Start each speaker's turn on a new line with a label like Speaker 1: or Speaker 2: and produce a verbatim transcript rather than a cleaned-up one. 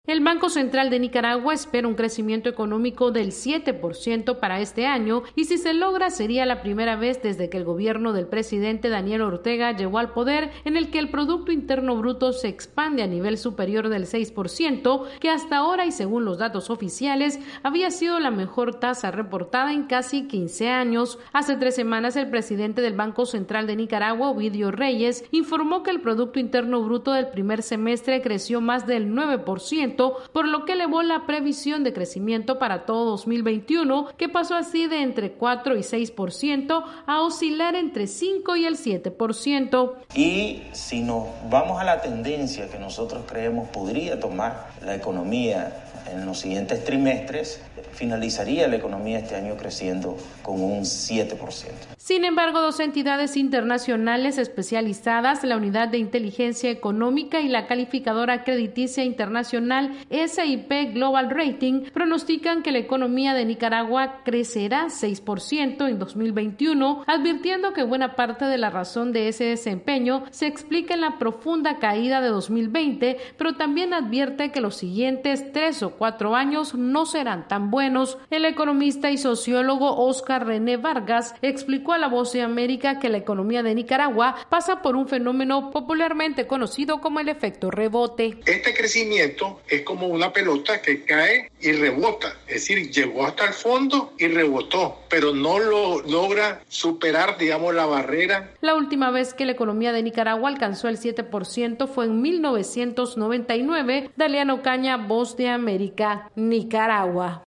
Speaker 1: El Banco Central de Nicaragua espera un crecimiento económico del siete por ciento para este año y si se logra sería la primera vez desde que el gobierno del presidente Daniel Ortega llegó al poder en el que el Producto Interno Bruto se expande a nivel superior del seis por ciento, que hasta ahora y según los datos oficiales había sido la mejor tasa reportada en casi quince años. Hace tres semanas el presidente del Banco Central de Nicaragua, Ovidio Reyes, informó que el Producto Interno Bruto del primer semestre creció más del nueve por ciento, por lo que elevó la previsión de crecimiento para todo dos mil veintiuno, que pasó así de entre cuatro y seis por ciento a oscilar entre cinco y el siete por ciento.
Speaker 2: Y si nos vamos a la tendencia que nosotros creemos podría tomar la economía en los siguientes trimestres, finalizaría la economía este año creciendo con un siete por ciento.
Speaker 1: Sin embargo, dos entidades internacionales especializadas, la Unidad de Inteligencia Económica y la calificadora crediticia internacional S y P Global Rating, pronostican que la economía de Nicaragua crecerá seis por ciento en dos mil veintiuno, advirtiendo que buena parte de la razón de ese desempeño se explica en la profunda caída de dos mil veinte, pero también advierte que los siguientes tres o cuatro años no serán tan buenos. El economista y sociólogo Oscar René Vargas explicó a La Voz de América que la economía de Nicaragua pasa por un fenómeno popularmente conocido como el efecto rebote.
Speaker 3: Este crecimiento es como una pelota que cae y rebota, es decir, llegó hasta el fondo y rebotó, pero no lo logra superar, digamos, la barrera.
Speaker 1: La última vez que la economía de Nicaragua alcanzó el siete por ciento fue en mil novecientos noventa y nueve. Daliano Caña, Voz de América, Nicaragua.